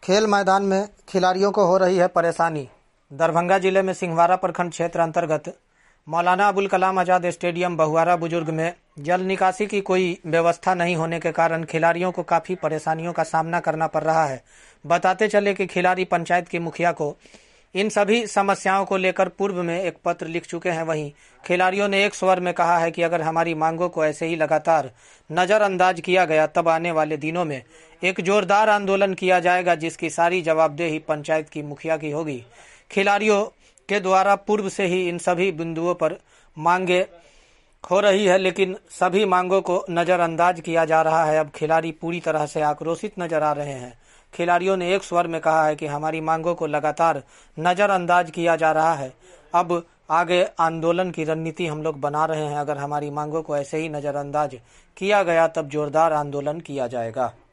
खेल मैदान में खिलाड़ियों को हो रही है परेशानी। दरभंगा जिले में सिंहवाड़ा प्रखंड क्षेत्र अंतर्गत मौलाना अबुल कलाम आजाद स्टेडियम बहुआरा बुजुर्ग में जल निकासी की कोई व्यवस्था नहीं होने के कारण खिलाड़ियों को काफ़ी परेशानियों का सामना करना पड़ रहा है। बताते चले कि खिलाड़ी पंचायत के मुखिया को इन सभी समस्याओं को लेकर पूर्व में एक पत्र लिख चुके हैं। वहीं खिलाड़ियों ने एक स्वर में कहा है कि अगर हमारी मांगों को ऐसे ही लगातार नज़रअंदाज किया गया तब आने वाले दिनों में एक जोरदार आंदोलन किया जाएगा, जिसकी सारी जवाबदेही पंचायत की मुखिया की होगी। खिलाड़ियों के द्वारा पूर्व से ही इन सभी बिंदुओं पर मांगे हो रही है, लेकिन सभी मांगों को नज़रअंदाज किया जा रहा है। अब खिलाड़ी पूरी तरह से आक्रोशित नजर आ रहे हैं। खिलाड़ियों ने एक स्वर में कहा है कि हमारी मांगों को लगातार नज़रअंदाज किया जा रहा है। अब आगे आंदोलन की रणनीति हम लोग बना रहे हैं। अगर हमारी मांगों को ऐसे ही नज़रअंदाज किया गया तब जोरदार आंदोलन किया जाएगा।